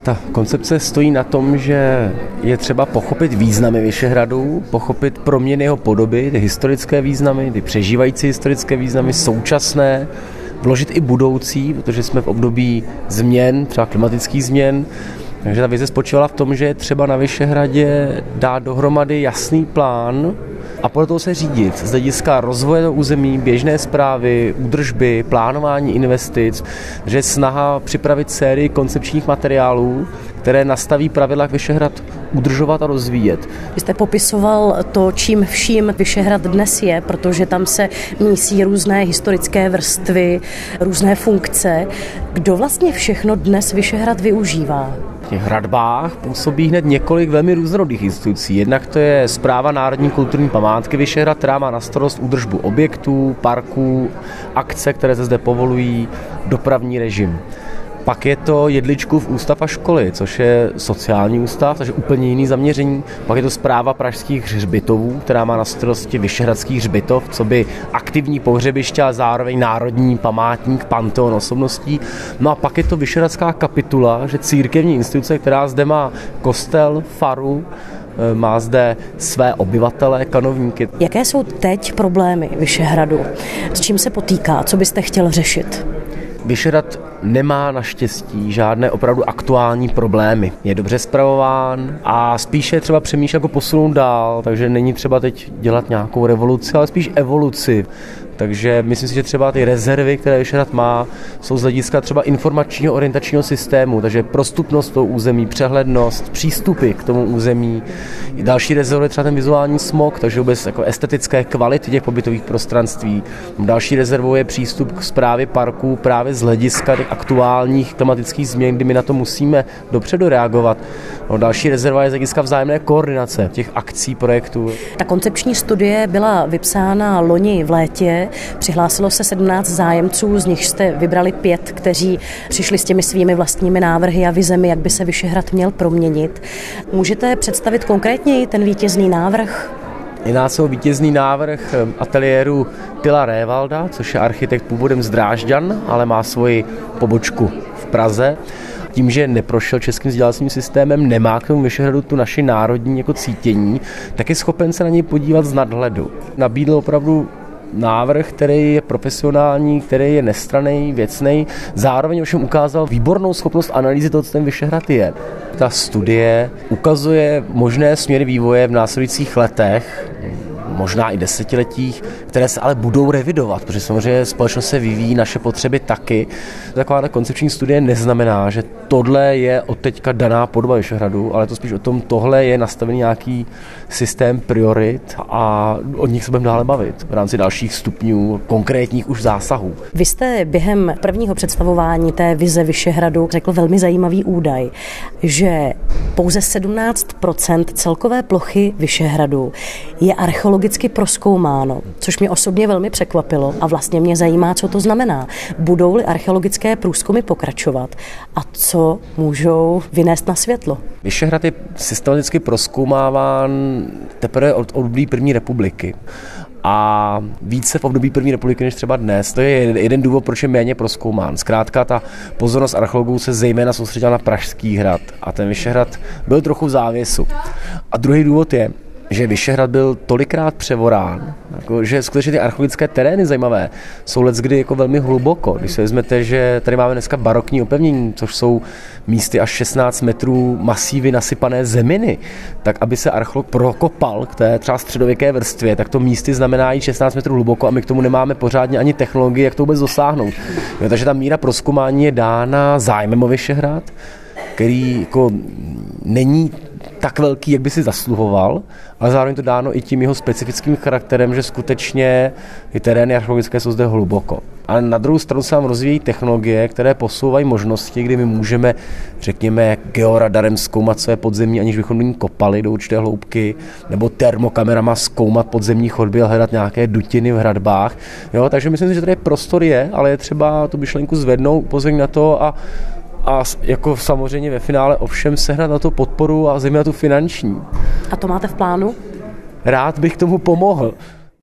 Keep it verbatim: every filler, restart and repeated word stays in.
Ta koncepce stojí na tom, že je třeba pochopit významy Vyšehradu, pochopit proměny jeho podoby, ty historické významy, ty přežívající historické významy, současné, vložit i budoucí, protože jsme v období změn, třeba klimatických změn. Takže ta vize spočívala v tom, že je třeba na Vyšehradě dát dohromady jasný plán a podle toho se řídit z hlediska rozvoje území, běžné správy, údržby, plánování investic, že je snaha připravit sérii koncepčních materiálů, které nastaví pravidla, jak Vyšehrad udržovat a rozvíjet. Vy jste popisoval to, čím vším Vyšehrad dnes je, protože tam se mísí různé historické vrstvy, různé funkce. Kdo vlastně všechno dnes Vyšehrad využívá? V těch hradbách působí hned několik velmi různorodých institucí. Jednak to je Správa národní kulturní památky Vyšehrad, která má na starost údržbu objektů, parků, akce, které se zde povolují, dopravní režim. Pak je to Jedličkův ústav a školy, což je sociální ústav, takže úplně jiný zaměření. Pak je to Správa pražských hřbitovů, která má na starosti Vyšehradský hřbitov, co by aktivní pohřebiště a zároveň národní památník, panteon osobností. No a pak je to Vyšehradská kapitula, že církevní instituce, která zde má kostel, faru, má zde své obyvatele, kanovníky. Jaké jsou teď problémy Vyšehradu? S čím se potýká? Co byste chtěl řešit? Vyšehrad nemá naštěstí žádné opravdu aktuální problémy. Je dobře spravován a spíše třeba přemýšlet jako posunout dál, takže není třeba teď dělat nějakou revoluci, ale spíš evoluci. Takže myslím si, že třeba ty rezervy, které Vyšehrad má, jsou z hlediska třeba informačního orientačního systému, takže prostupnost toho území, přehlednost, přístupy k tomu území. Další rezervy je třeba ten vizuální smog, takže vůbec jako estetické kvality těch pobytových prostranství. Další rezervou je přístup k správě parků právě z hlediska těch aktuálních klimatických změn, kdy my na to musíme dopředu reagovat. No, další rezerva je z hlediska vzájemné koordinace těch akcí, projektů. Ta koncepční studie byla vypsána loni v létě. Přihlásilo se sedmnáct zájemců, z nich jste vybrali pět, kteří přišli s těmi svými vlastními návrhy a vizemi, jak by se Vyšehrad měl proměnit. Můžete představit konkrétněji ten vítězný návrh? Jedná se o vítězný návrh ateliéru Tyla Révalda, což je architekt původem z Drážďan, ale má svoji pobočku v Praze. Tím, že neprošel českým vzdělávacím systémem, nemá k tomu Vyšehradu tu naši národní jako cítění, tak je schopen se na něj podívat z nadhledu. Nabídl opravdu návrh, který je profesionální, který je nestranný, věcný, zároveň ovšem ukázal výbornou schopnost analýzy toho, co ten Vyšehrad je. Ta studie ukazuje možné směry vývoje v následujících letech, možná i desetiletích, které se ale budou revidovat, protože samozřejmě společnost se vyvíjí, naše potřeby taky. Taková ta koncepční studie neznamená, že tohle je od teďka daná podoba Vyšehradu, ale to spíš o tom, tohle je nastavený nějaký systém priorit a od nich se budeme dále bavit v rámci dalších stupňů, konkrétních už zásahů. Vy jste během prvního představování té vize Vyšehradu řekl velmi zajímavý údaj, že pouze sedmnáct procent celkové plochy Vyšehradu je archeologicky prozkoumáno, což mě osobně velmi překvapilo a vlastně mě zajímá, co to znamená. Budou-li archeologické průzkumy pokračovat a co můžou vynést na světlo? Vyšehrad je systematicky prozkoumáván teprve od období první republiky. A více v období první republiky než třeba dnes. To je jeden důvod, proč je méně prozkoumán. Zkrátka ta pozornost archeologů se zejména soustředila na Pražský hrad a ten Vyšehrad byl trochu v závěsu. A druhý důvod je, že Vyšehrad byl tolikrát převorán, jako, že skutečně ty archeologické terény zajímavé jsou leckdy jako velmi hluboko. Když si vezmete, že tady máme dneska barokní opevnění, což jsou místy až šestnáct metrů masívy nasypané zeminy, tak aby se archeolog prokopal k té třeba středověké vrstvě, tak to místy znamená i šestnáct metrů hluboko a my k tomu nemáme pořádně ani technologii, jak to vůbec dosáhnout. No, takže ta míra prozkoumání je dána zájmem o Vyšehrad, který jako není tak velký, jak by si zasluhoval, ale zároveň to dáno i tím jeho specifickým charakterem, že skutečně ty terény archeologické jsou zde hluboko. Ale na druhou stranu se nám rozvíjí technologie, které posouvají možnosti, kdy my můžeme, řekněme, georadarem zkoumat své podzemí, aniž bychom do ní kopali do určité hloubky, nebo termokamerama zkoumat podzemní chodby a hledat nějaké dutiny v hradbách. Jo, takže myslím si, že tady prostor je, ale je třeba tu myšlenku zvednout, upozornit na to a A jako samozřejmě ve finále ovšem sehnat na to podporu a zejména tu finanční. A to máte v plánu? Rád bych tomu pomohl.